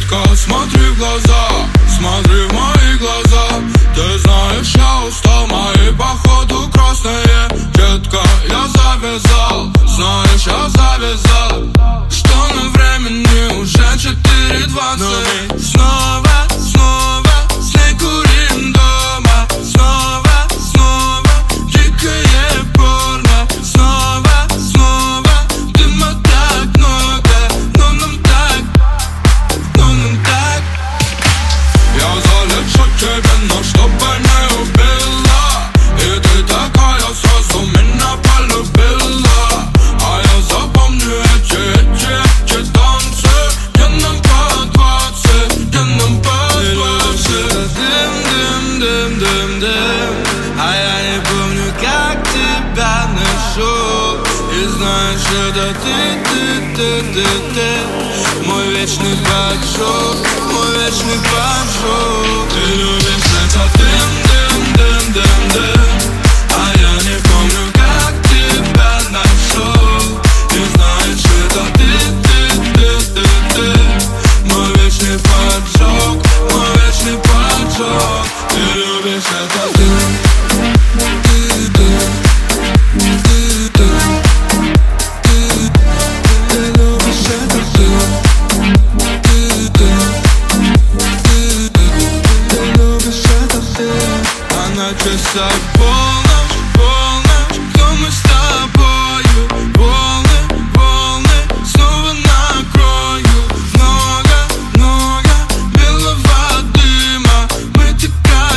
Детка, смотри в глаза, смотри в мои глаза. Ты знаешь, я устал, мои походу красные. Детка, я завязал, знаешь, я завязал. Что на времени уже 4:20. Но мы снова с ней курим дома. Снова дикое порно. Снова дыма так много. Но нам так. Я залечу тебя, но чтобы не убила. И ты такая сразу меня полюбила. А я запомню эти танцы. Где нам по 20, где нам по 20. Дым. А я не помню, как тебя нашел. И знаешь, это ты. Мой вечный поджог. Ты любишь это дым. А я не помню, как тебя нашел. И знаешь, это ты. Мой вечный поджог. Ты любишь это дым. Часов полночь, кто мы с тобою? Волны, снова накрою. Много белого дыма. Мы так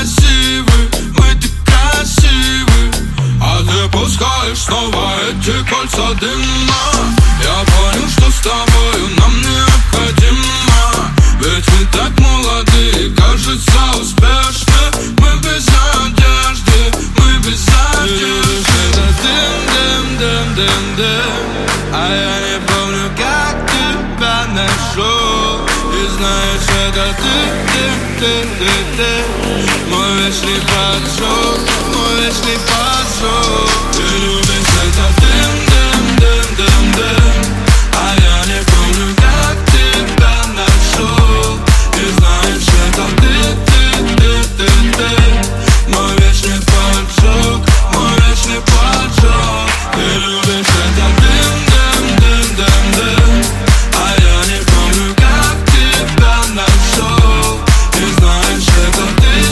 красивы. А ты пускаешь снова эти кольца дыма. Я понял, что с тобою нам необходимо. Ведь мы так молоды, кажется, успешны. Мы без одежды. Это дым. А я не помню, как тебя нашел. И знаешь, это ты. Мой вечный поджог. Ты любишь это дым. А я не помню, как тебя нашел. И знаешь, это ты. Мой вечный поджог. Ты любишь это дым. А я не помню, как тебя нашел. И знаешь, это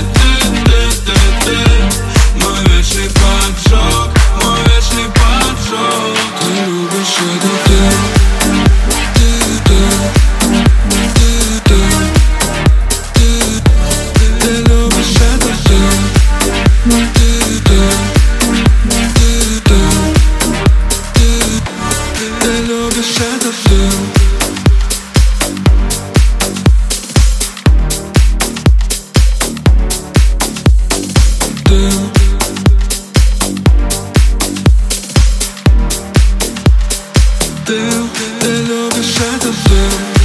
ты. Мой вечный поджог. Ты любишь это дым. Ты любишь этот дым.